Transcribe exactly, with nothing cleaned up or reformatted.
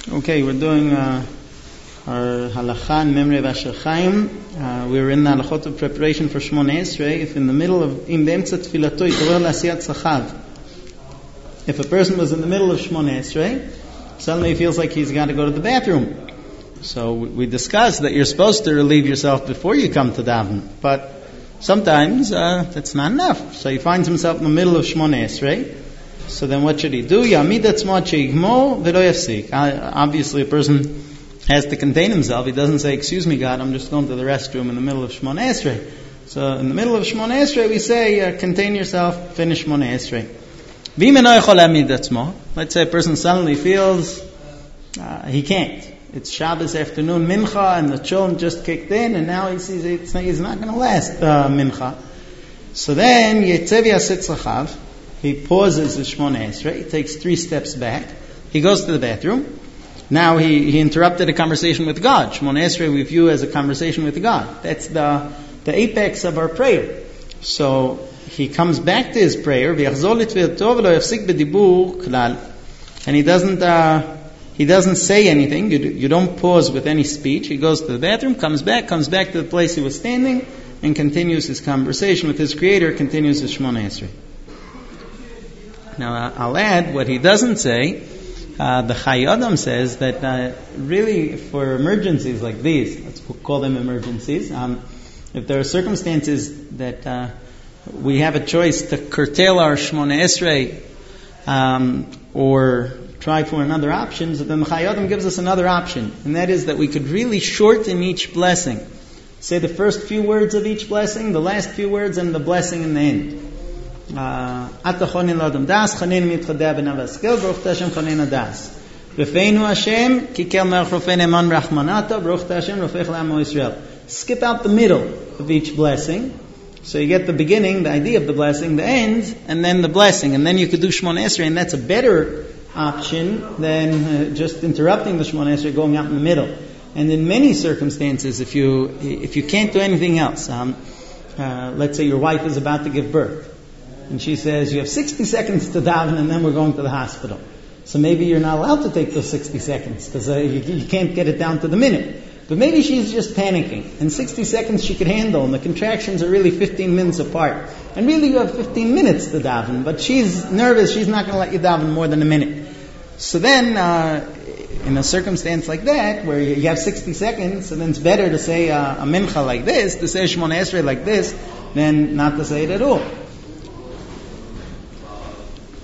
Okay, we're doing uh, our halakha in memory of Asher Chaim. Uh, we're in the halachot of preparation for Shmoneh Esrei. If in the middle of im be'emtza tfilato yitorer la'asiyat tzchav, if a person was in the middle of Shmoneh Esrei, suddenly he feels like he's got to go to the bathroom. So we discussed that you're supposed to relieve yourself before you come to daven, but sometimes uh, that's not enough. So he finds himself in the middle of Shmoneh Esrei. So then what should he do? Yamid atzmo sheigmor v'lo yafsik. Obviously a person has to contain himself. He doesn't say, excuse me God, I'm just going to the restroom in the middle of Shmoneh Esrei. So in the middle of Shmoneh Esrei we say, uh, contain yourself, finish Shmoneh Esrei. V'imeno yachol yamid atzmo. Let's say a person suddenly feels uh, he can't. It's Shabbos afternoon mincha and the children just kicked in and now he sees it's, he's not going to last uh, mincha. So then yetzev yaset tzchav. He pauses the Shmoneh Esrei. He takes three steps back. He goes to the bathroom. Now he, he interrupted a conversation with God. Shmoneh Esrei we view as a conversation with God. That's the the apex of our prayer. So he comes back to his prayer. And he doesn't uh, he doesn't say anything. You, you don't pause with any speech. He goes to the bathroom, comes back, comes back to the place he was standing, and continues his conversation with his Creator. Continues his Shmoneh Esrei. Now I'll add what he doesn't say. Uh, the Chai Adam says that uh, really for emergencies like these, let's call them emergencies, um, if there are circumstances that uh, we have a choice to curtail our Shmoneh Esrei um, or try for another option, so then the Chai Adam gives us another option, and that is that we could really shorten each blessing. Say the first few words of each blessing, the last few words, and the blessing in the end. Ata chonin l'adam das, chonin mitchadeh b'navaskel, baruch Hashem chonin das. Rofeinu Hashem, kikel melech rofei ne'eman rachmanata, baruch Hashem rofech l'amo Yisrael. Skip out the middle of each blessing. So you get the beginning, the idea of the blessing, the end, and then the blessing. And then you could do Shmoneh Esrei, and that's a better option than uh, just interrupting the Shmoneh Esrei, going out in the middle. And in many circumstances, if you if you can't do anything else, um, uh, let's say your wife is about to give birth, and she says, you have sixty seconds to daven and then we're going to the hospital. So maybe you're not allowed to take those sixty seconds because uh, you, you can't get it down to the minute. But maybe she's just panicking. And sixty seconds she could handle, and the contractions are really fifteen minutes apart. And really you have fifteen minutes to daven, but she's nervous, she's not going to let you daven more than a minute. So then, uh, in a circumstance like that, where you have sixty seconds, and then it's better to say uh, a mincha like this, to say Shmoneh Esrei like this, than not to say it at all.